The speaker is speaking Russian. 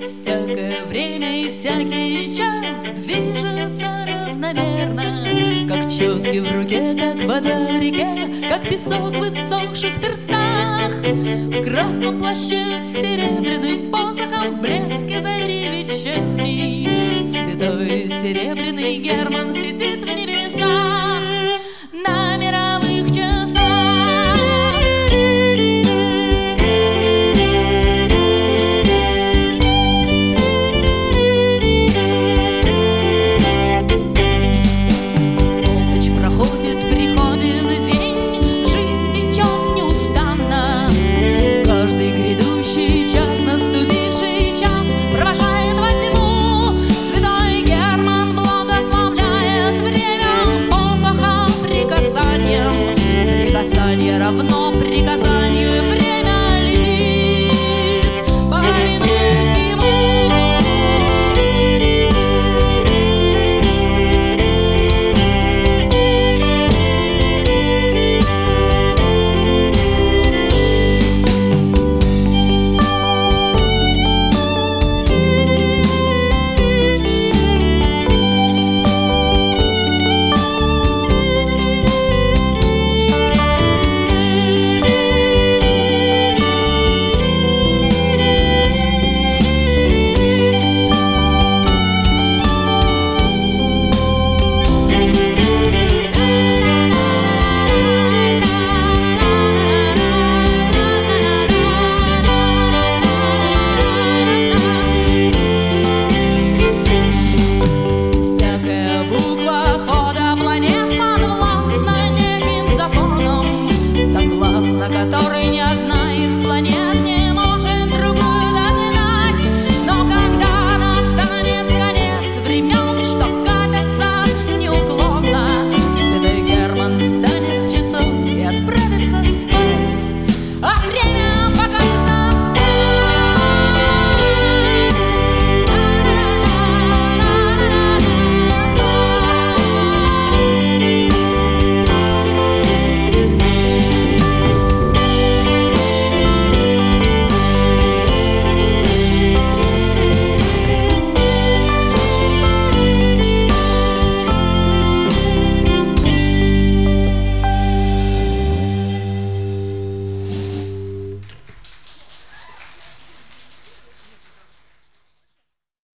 Всякое время и всякий час движется равномерно, как четки в руке, как вода в реке, как песок в иссохших перстах. В красном плаще с серебряным посохом в блеске зари вечерней святой серебряный Герман сидит в небе